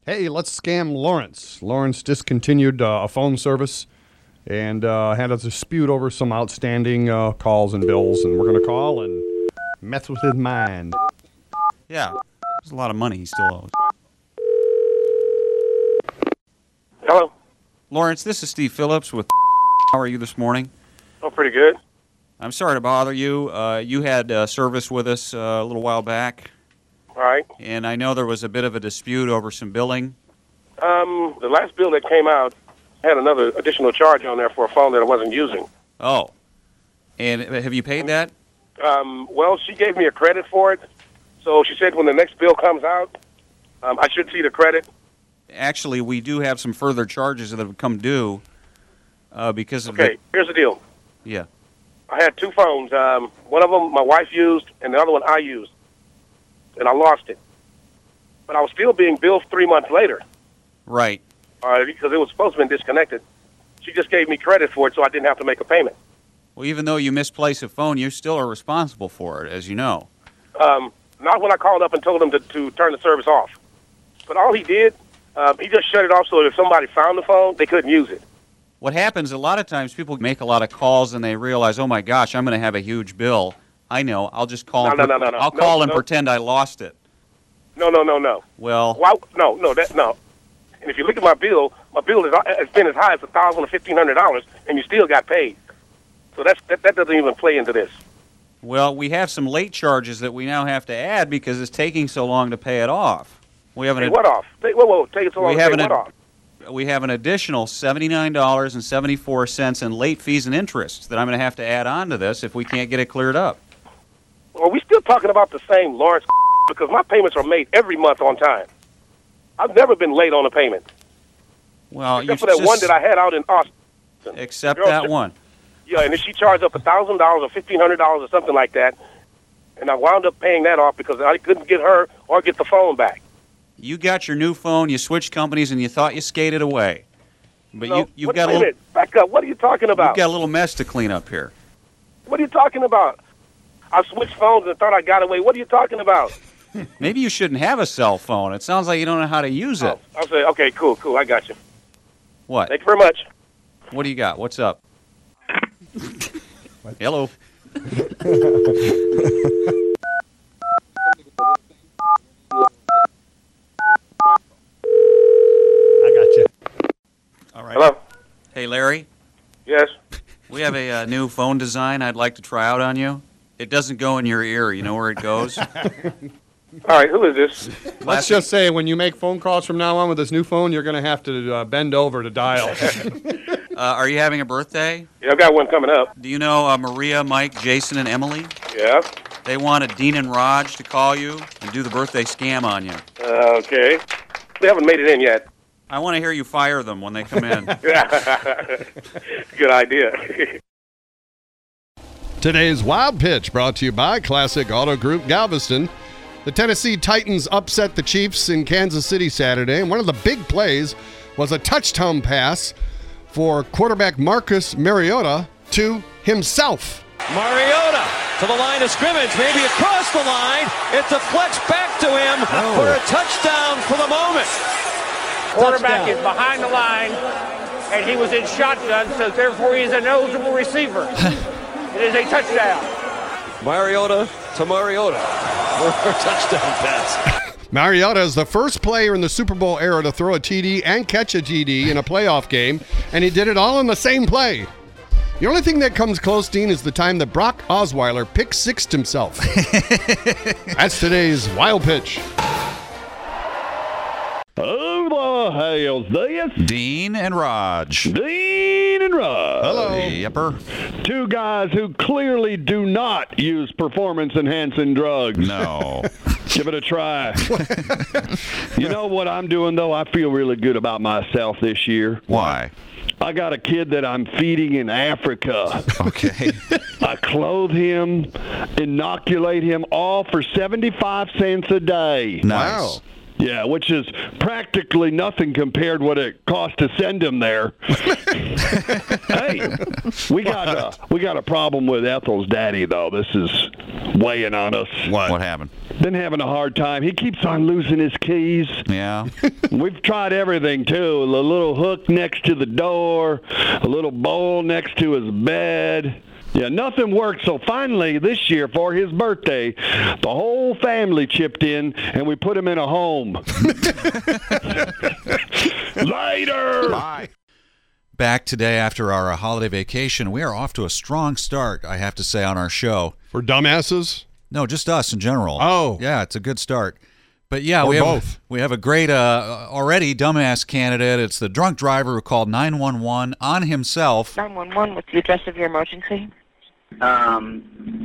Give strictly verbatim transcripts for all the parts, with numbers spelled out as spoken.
Hey, let's scam Lawrence. Lawrence discontinued uh, a phone service and uh, had a dispute over some outstanding uh, calls and bills, and we're going to call and mess with his mind. Yeah, there's a lot of money he still owes. Hello. Lawrence, this is Steve Phillips with How are you this morning? Oh, pretty good. I'm sorry to bother you. Uh, you had uh, service with us uh, a little while back. All right. And I know there was a bit of a dispute over some billing. Um, the last bill that came out had another additional charge on there for a phone that I wasn't using. Oh. And have you paid that? Um, well, she gave me a credit for it. So she said when the next bill comes out, um, I should see the credit. Actually, we do have some further charges that have come due uh, because of Okay, the... here's the deal. Yeah. I had two phones. Um, one of them my wife used, and the other one I used. And I lost it. But I was still being billed three months later. Right. Uh, because it was supposed to have been disconnected. She just gave me credit for it so I didn't have to make a payment. Well, even though you misplaced a phone, you still are responsible for it, as you know. Um, not when I called up and told him to, to turn the service off. But all he did, uh, he just shut it off so that if somebody found the phone, they couldn't use it. What happens, a lot of times people make a lot of calls and they realize, oh, my gosh, I'm going to have a huge bill. I know. I'll just call. No, and no, pre- no, no, no. I'll No, call and no. pretend I lost it. No, no, no, no. Well, Why, no, no, that no. And if you look at my bill, my bill is, has been as high as a thousand or fifteen hundred dollars, and you still got paid. So that's that, that doesn't even play into this. well, we have some late charges that we now have to add because it's taking so long to pay it off. We have an Take what off? Take, whoa, whoa, take it so long. we have Take an what off? we have an additional seventy-nine dollars and seventy-four cents in late fees and interest that I'm going to have to add on to this if we can't get it cleared up. Are we still talking about the same Lawrence? Because my payments are made every month on time. I've never been late on a payment. Well, Except you for that just one that I had out in Austin. accept Girl, that just- one. Yeah, and then she charged up a thousand dollars or fifteen hundred dollars or something like that, and I wound up paying that off because I couldn't get her or get the phone back. You got your new phone, you switched companies, and you thought you skated away. But No, you, you've what- got a wait little, minute. Back up. What are you talking about? you've got a little mess to clean up here. What are you talking about? I switched phones and thought I got away. What are you talking about? Maybe you shouldn't have a cell phone. It sounds like you don't know how to use it. Oh, I'll say, okay, cool, cool. I got you. What? Thank you very much. What do you got? What's up? Hello. I got you. All right. Hello? Hey, Larry. Yes? We have a uh, new phone design I'd like to try out on you. It doesn't go in your ear. You know where it goes? All right, who is this? Let's Last- just say when you make phone calls from now on with this new phone, you're going to have to uh, bend over to dial. Uh, are you having a birthday? Yeah, I've got one coming up. Do you know uh, Maria, Mike, Jason, and Emily? Yeah? They wanted Dean and Raj to call you and do the birthday scam on you. Uh, okay. They haven't made it in yet. I want to hear you fire them when they come in. Good idea. Today's Wild Pitch brought to you by Classic Auto Group Galveston. The Tennessee Titans upset the Chiefs in Kansas City Saturday, and one of the big plays was a touchdown pass for quarterback Marcus Mariota to himself. Mariota to the line of scrimmage, maybe across the line. It deflects back to him Oh. for a touchdown for the moment. Quarterback Touchdown. is behind the line, and he was in shotgun, so therefore he is an eligible receiver. It is a touchdown. Mariota to Mariota for a touchdown pass. Mariota is the first player in the Super Bowl era to throw a T D and catch a T D in a playoff game, and he did it all in the same play. The only thing that comes close, Dean, is the time that Brock Osweiler pick-sixed himself. That's today's Wild Pitch. Who the hell's this? Dean and Raj. Dean and Rod. Hello. Yepper. Two guys who clearly do not use performance-enhancing drugs. No. Give it a try. You know what I'm doing, though? I feel really good about myself this year. Why? I got a kid that I'm feeding in Africa. Okay. I clothe him, inoculate him, all for seventy-five cents a day. Nice. Wow. Yeah, which is practically nothing compared what it cost to send him there. Hey, we got a, we got a problem with Ethel's daddy, though. This is weighing on us. What? What happened? Been having a hard time. He keeps on losing his keys. Yeah. We've tried everything, too. A little hook next to the door, a little bowl next to his bed. Yeah, nothing worked. So finally, this year, for his birthday, the whole family chipped in, and we put him in a home. Later! Bye. Back today after our uh, holiday vacation. We are off to a strong start, I have to say, on our show. For dumbasses? No, just us in general. Oh. Yeah, it's a good start. But yeah, Or we have both. we have a great uh, already dumbass candidate. It's the drunk driver who called nine one one on himself. nine one one, what's the address of your emergency? Um,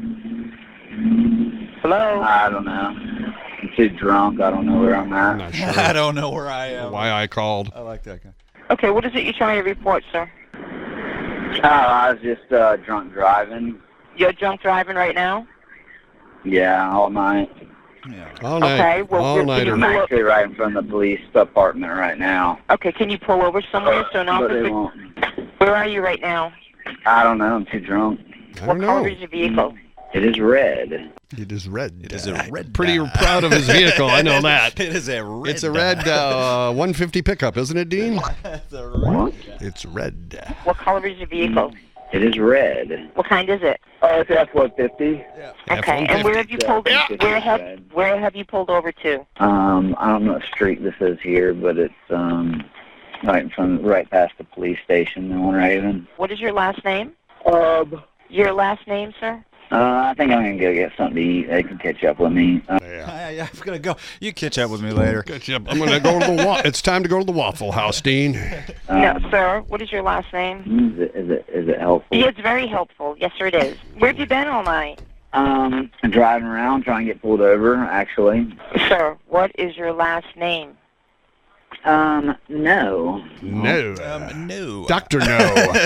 Hello? I don't know. I'm too drunk. I don't know where I'm I'm at. not sure I don't know where I am. why I called. I like that guy. Okay, what is it you're trying to report, sir? Oh, I was just uh, drunk driving. You're drunk driving right now? Yeah, all night. Yeah. All night. Okay, well, all can nighter. I'm Pull up. actually right in front of the police department right now. Okay, can you pull over somewhere so an But they officer... won't. Where are you right now? I don't know. I'm too drunk. I What don't color know. is your vehicle? It is red. It is red. It is a red Pretty dye. proud of his vehicle. I know that. It is a red. It's a red uh, one fifty pickup, isn't it, Dean? It's a red. It's red. What color is your vehicle? It is red. What kind is it? Oh, it's F one fifty. Okay, and where have you pulled... Yeah. Where have, where have you pulled over to? Um, I don't know what street this is here, but it's um right in front, right past the police station in Winter Haven. What is your last name? Um, Your last name, sir? uh, I think I'm gonna go get something to eat. They can catch up with me. Uh, Yeah, yeah, I'm gonna go. You catch up with me later. Catch up. I'm gonna go to the. Wa- it's time to go to the Waffle House, Dean. No, um, sir. What is your last name? Is it, is it is it helpful? Yeah, it's very helpful. Yes, sir, it is. Where have you been all night? Um, I'm driving around trying to get pulled over. Actually, Sir, what is your last name? um, no. No. Um, no. Doctor No.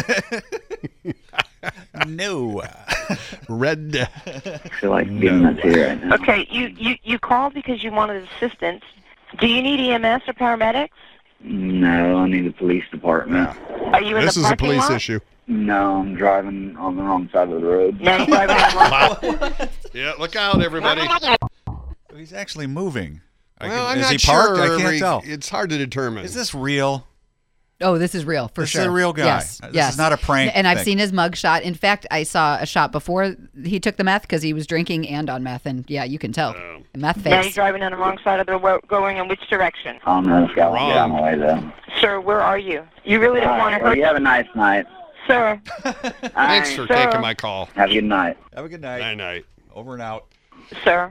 No. Red. I feel like getting nuts here right now. Okay, you, you, you called because you wanted assistance. Do you need E M S or paramedics? No, I need the police department. Are you in This the is a parking police lot? issue. No, I'm driving on the wrong side of the road. No, you're driving on the wrong. Yeah, look out, everybody. He's actually moving. I Well, can- I'm is not he parked? sure. I can't Re- tell. It's hard to determine. Is this real? Oh, this is real, for This sure. is a real guy. Yes, This yes. is not a prank And I've thing. seen his mug shot. In fact, I saw a shot before he took the meth because he was drinking and on meth. And yeah, you can tell. Oh. Meth Now you're face. driving on the wrong side of the road, going in which direction? I don't know. It's got to get out of Wrong. my way, though. Sir, where are you? You really don't All want right, to well, hurt you have a nice night. Sir, Thanks for Sir. taking my call. Have a good night. Have a good night. Night night. Over and out. sir.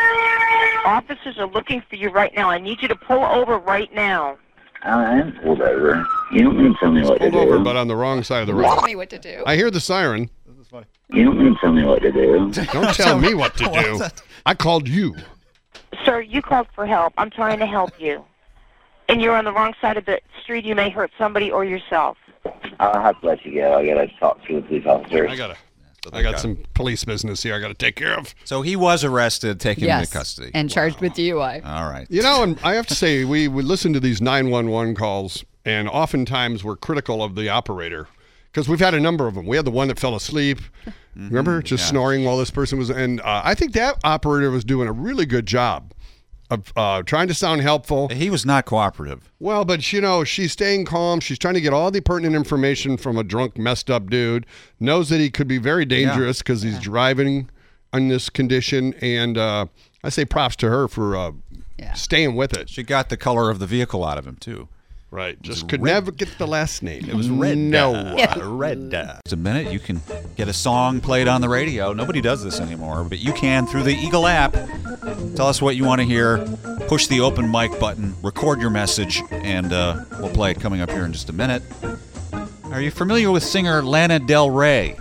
Officers are looking for you right now. I need you to pull over right now. I am pulled over. You don't need to tell me what to Pulled do. over, but on the wrong side of the road. Tell me what to do. I hear the siren. You don't need to tell me what to do. Don't tell me what to do. I called you. Sir, you called for help. I'm trying to help you. And you're on the wrong side of the street. You may hurt somebody or yourself. I'll have to let you go. I gotta talk to the police officers. I gotta. I got some police business here I gotta take care of. So he was arrested, taken Yes. into custody. And charged with D U I. All right. You know, and I have to say, we, we listen to these nine one one calls, and oftentimes we're critical of the operator because we've had a number of them. We had the one that fell asleep. Remember, just yeah. snoring while this person was. And uh, I think that operator was doing a really good job of uh, trying to sound helpful. He was not cooperative. Well, but you know, she's staying calm. She's trying to get all the pertinent information from a drunk, messed up dude. Knows that he could be very dangerous because he's driving in this condition. And uh, I say props to her for uh, Yeah. staying with it. She got the color of the vehicle out of him, too. Right. Just could never get the last name. It was red. No. Uh, red. Uh. It's a minute. You can get a song played on the radio. Nobody does this anymore, but you can through the Eagle app. Tell us what you want to hear. Push the open mic button. Record your message, and uh, we'll play it coming up here in just a minute. Are you familiar with singer Lana Del Rey?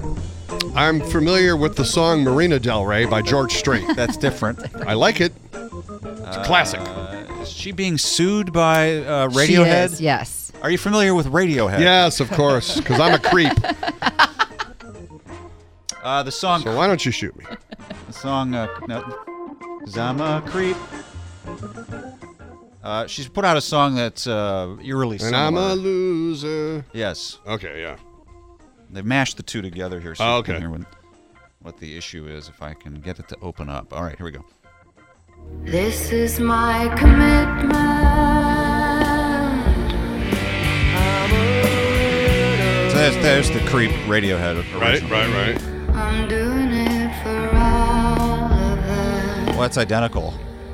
I'm familiar with the song Marina Del Rey by George Strait. That's different. I like it. It's a classic. Uh, is she being sued by uh, She Radiohead? is, yes. Are you familiar with Radiohead? Yes, of course, because I'm a creep. Uh, the song. So why don't you shoot me? The song. Uh, no, 'cause I'm a creep. Uh, she's put out a song that's uh, eerily And similar. I'm a loser. Yes. Okay, yeah. They've mashed the two together here so Oh, you can okay. hear what, what the issue is, if I can get it to open up. All right, here we go. This is my commitment. So there's, there's the Creep Radiohead original. Right, right, right. I'm doing it for all of them. Well, that's identical.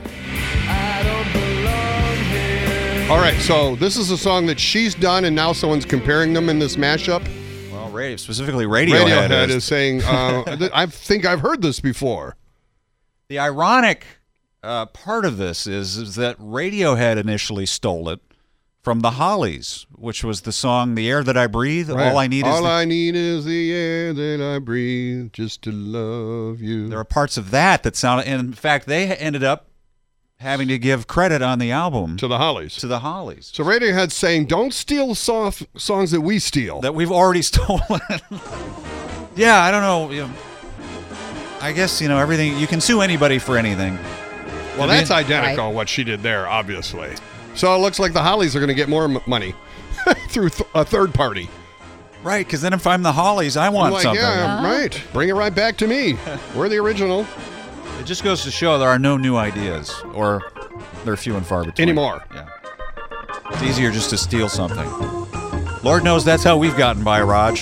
All right, so this is a song that she's done, and now someone's comparing them in this mashup. Well, radio, specifically Radiohead, Radiohead is, is saying, uh, th- I think I've heard this before. The ironic uh, part of this is, is that Radiohead initially stole it from the Hollies, which was the song "The Air That I Breathe." Right. All I need All is the, I need is the air that I breathe just to love you. there are parts of that that sound. And in fact, they ended up having to give credit on the album to the Hollies. To the Hollies. So Radiohead's saying, don't steal soft songs that we steal. That we've already stolen. Yeah, I don't know. You know. I guess, you know, everything. You can sue anybody for anything. Well, I that's mean- identical, what she did there, obviously. So it looks like the Hollies are going to get more m- money through th- a third party. Right, because then if I'm the Hollies, I want I'm like, something. yeah, right. Bring it right back to me. We're the original. It just goes to show there are no new ideas, or they're few and far between. Anymore. Yeah. It's easier just to steal something. Lord knows that's how we've gotten by, Raj.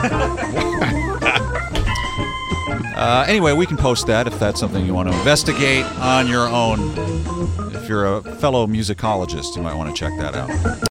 uh, anyway, we can post that if that's something you want to investigate on your own. If you're a fellow musicologist, you might want to check that out.